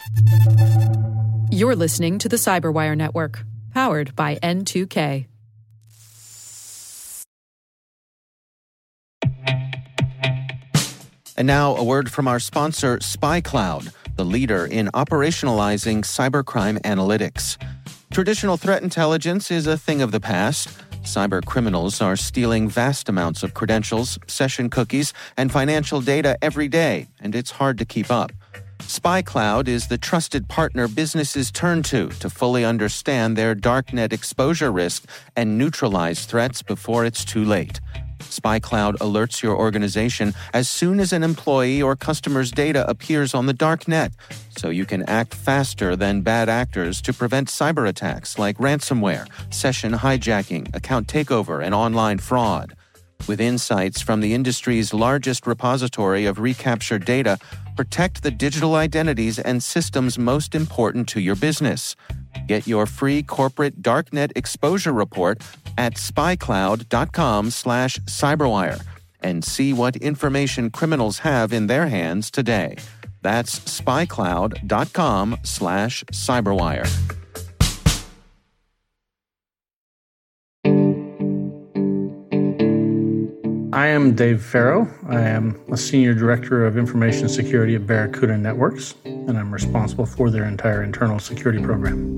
You're listening to the Cyberwire Network, powered by N2K. And now a word from our sponsor, SpyCloud, the leader in operationalizing cybercrime analytics. Traditional threat intelligence is a thing of the past. Cyber criminals are stealing vast amounts of credentials, session cookies, and financial data every day, and it's hard to keep up. SpyCloud is the trusted partner businesses turn to fully understand their darknet exposure risk and neutralize threats before it's too late. SpyCloud alerts your organization as soon as an employee or customer's data appears on the darknet, so you can act faster than bad actors to prevent cyber attacks like ransomware, session hijacking, account takeover, and online fraud. With insights from the industry's largest repository of recaptured data, protect the digital identities and systems most important to your business. Get your free corporate darknet exposure report at spycloud.com/cyberwire and see what information criminals have in their hands today. That's spycloud.com/cyberwire. I am Dave Farrow. I am a Senior Director of Information Security at Barracuda Networks, and I'm responsible for their entire internal security program.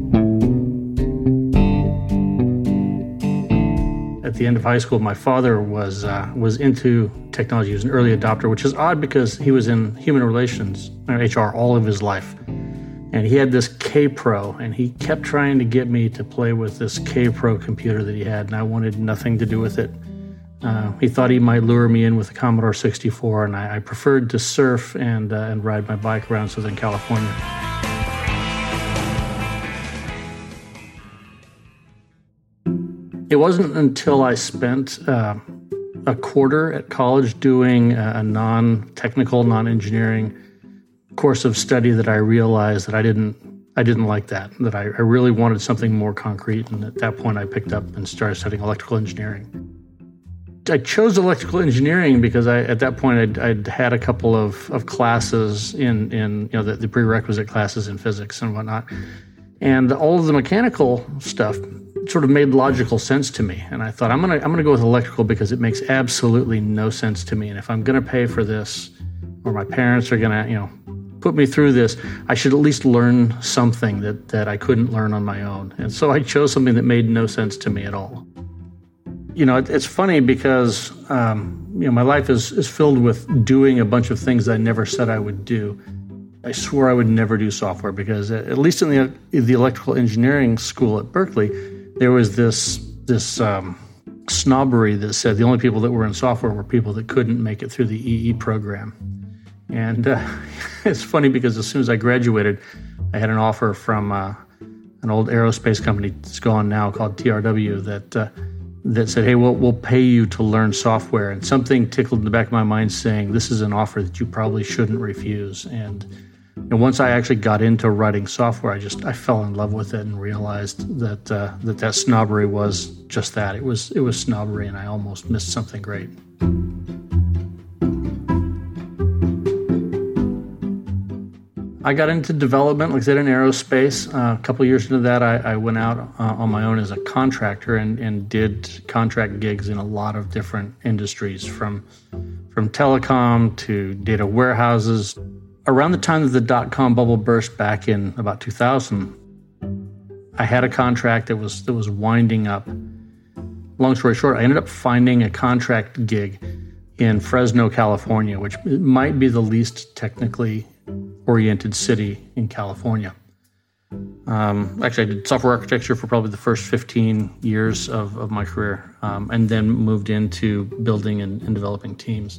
At the end of high school, my father was into technology. He was an early adopter, which is odd because he was in human relations, or HR, all of his life. And he had this K-Pro, and he kept trying to get me to play with this K-Pro computer that he had, and I wanted nothing to do with it. He thought he might lure me in with the Commodore 64, and I preferred to surf and ride my bike around Southern California. It wasn't until I spent a quarter at college doing a non-technical, non-engineering course of study that I realized that I didn't like that I really wanted something more concrete, and at that point I picked up and started studying electrical engineering. I chose electrical engineering because at that point I'd had a couple of classes in the prerequisite classes in physics and whatnot, and all of the mechanical stuff sort of made logical sense to me. And I thought I'm gonna go with electrical because it makes absolutely no sense to me. And if I'm gonna pay for this, or my parents are gonna put me through this, I should at least learn something that I couldn't learn on my own. And so I chose something that made no sense to me at all. It's funny because, my life is filled with doing a bunch of things that I never said I would do. I swore I would never do software because, at least in the electrical engineering school at Berkeley, there was this snobbery that said the only people that were in software were people that couldn't make it through the EE program. And it's funny because as soon as I graduated, I had an offer from an old aerospace company that's gone now called TRW that said, hey, we'll pay you to learn software. And something tickled in the back of my mind saying, this is an offer that you probably shouldn't refuse. And once I actually got into writing software, I fell in love with it and realized that snobbery was just that. It was snobbery, and I almost missed something great. I got into development, like I said, in aerospace. A couple of years into that, I went out on my own as a contractor and did contract gigs in a lot of different industries, from telecom to data warehouses. Around the time that the dot-com bubble burst back in about 2000, I had a contract that was winding up. Long story short, I ended up finding a contract gig in Fresno, California, which might be the least technically oriented city in California. Actually, I did software architecture for probably the first 15 years of my career, and then moved into building and developing teams.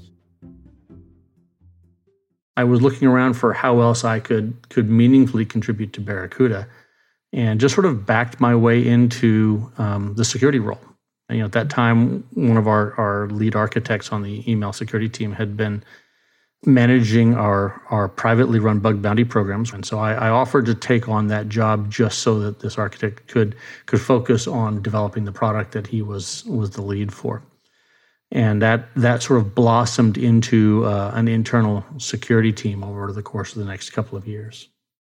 I was looking around for how else I could meaningfully contribute to Barracuda, and just sort of backed my way into the security role. And, at that time, one of our lead architects on the email security team had been managing our privately run bug bounty programs. And so I offered to take on that job just so that this architect could focus on developing the product that he was the lead for. And that sort of blossomed into an internal security team over the course of the next couple of years.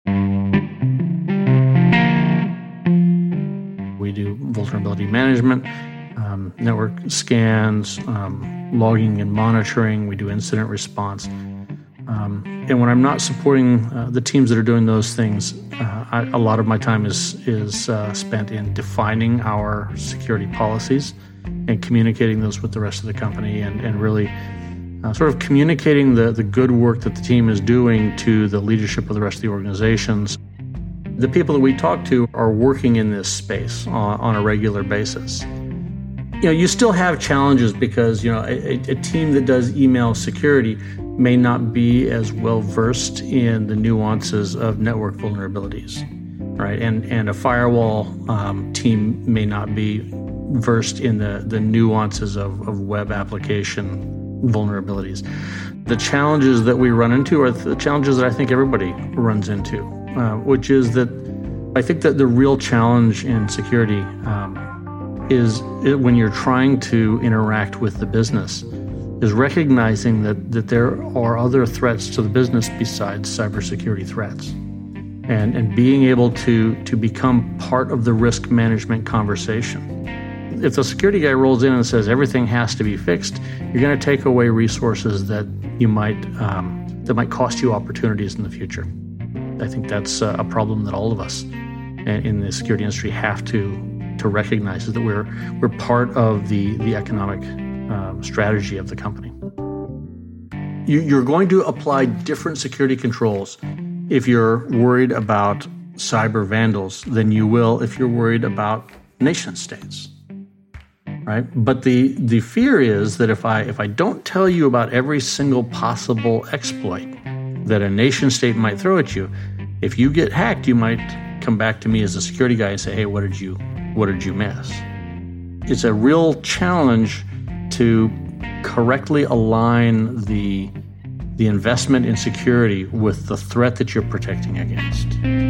vulnerability management, network scans, logging and monitoring. We do incident response. And when I'm not supporting the teams that are doing those things, a lot of my time is spent in defining our security policies and communicating those with the rest of the company and really sort of communicating the good work that the team is doing to the leadership of the rest of the organizations. The people that we talk to are working in this space on a regular basis. You still have challenges because, a team that does email security may not be as well versed in the nuances of network vulnerabilities, right? And a firewall team may not be versed in the nuances of web application vulnerabilities. The challenges that we run into are the challenges that I think everybody runs into, which is that I think that the real challenge in security is when you're trying to interact with the business is recognizing that there are other threats to the business besides cybersecurity threats, and being able to become part of the risk management conversation. If the security guy rolls in and says everything has to be fixed, you're going to take away resources that might cost you opportunities in the future. I think that's a problem that all of us in the security industry have to recognize, is that we're part of the economic strategy of the company. You're going to apply different security controls if you're worried about cyber vandals than you will if you're worried about nation states, right? But the fear is that if I don't tell you about every single possible exploit that a nation state might throw at you, if you get hacked, you might come back to me as a security guy and say, hey, what did you miss? It's a real challenge to correctly align the investment in security with the threat that you're protecting against.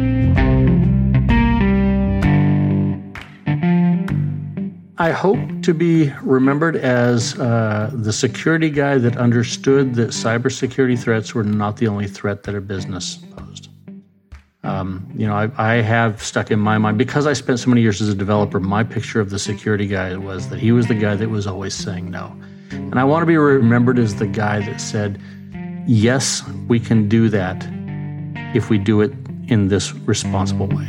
I hope to be remembered as the security guy that understood that cybersecurity threats were not the only threat that a business posed. I have stuck in my mind, because I spent so many years as a developer, my picture of the security guy was that he was the guy that was always saying no. And I want to be remembered as the guy that said, yes, we can do that if we do it in this responsible way.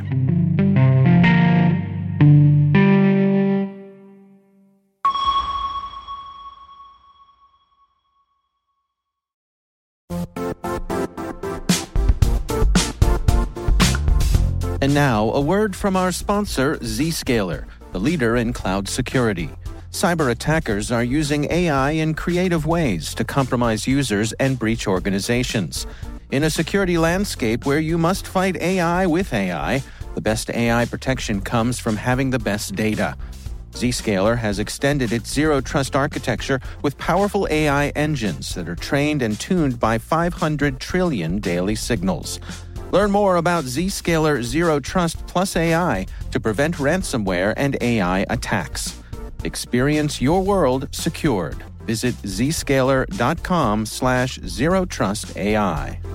And now, a word from our sponsor, Zscaler, the leader in cloud security. Cyber attackers are using AI in creative ways to compromise users and breach organizations. In a security landscape where you must fight AI with AI, the best AI protection comes from having the best data. Zscaler has extended its Zero Trust architecture with powerful AI engines that are trained and tuned by 500 trillion daily signals. Learn more about Zscaler Zero Trust Plus AI to prevent ransomware and AI attacks. Experience your world secured. Visit zscaler.com/zerotrustai.